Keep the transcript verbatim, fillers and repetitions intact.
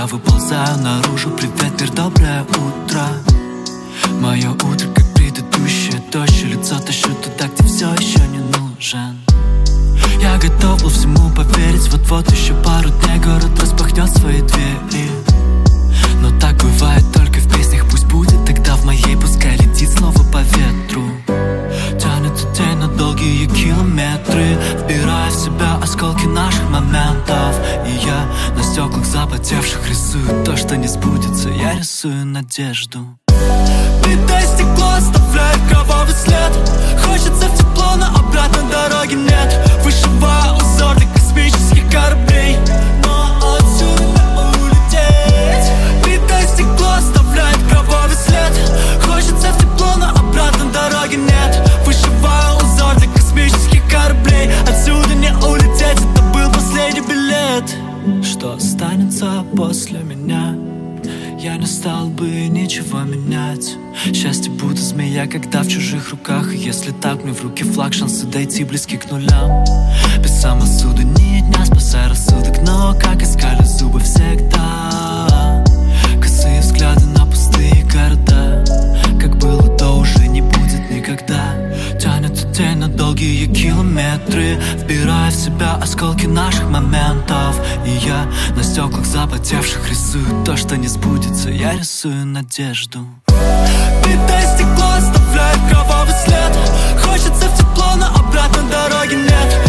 выползаю наружу. Привет, мир, доброе утро. Мое утро, как предыдущее, дождь и лицо тащу туда, где все еще не нужен. Я готов был всему поверить, вот-вот еще пару дней город распахнет свои двери. Но так бывает только в песнях, пусть будет тогда в моей, пускай летит снова по ветру. Тянется тень на долгие километры, вбирая в себя осколки наших моментов. И я на стеклах запотевших рисую то, что не сбудется, я рисую надежду. Битое стекло оставляет кровавый след, хочется в тепло, но обратной дороги нет. Вышиваю узор для космических кораблей, но отсюда не улететь. Битое стекло оставляет кровавый след, хочется в тепло, но обратной дороги нет. Вышиваю узор для космических кораблей, отсюда не улететь, это был последний билет. Что останется после меня? Я не стал бы ничего менять. Счастье будто змея, когда в чужих руках. И если так, мне в руки флаг, шансы дойти близки к нулям. Без самосуда ни дня, спасая рассудок, но как искали зубы всегда. Косые взгляды на пустые города, как было, то уже не будет никогда. Тянется тень на долгие километры, вбирая в себя осколки наших моментов. И я на стеклах запотевших рисую то, что не сбудется, я рисую надежду. Битое стекло оставляет кровавый след, хочется в тепло, но обратной дороги нет.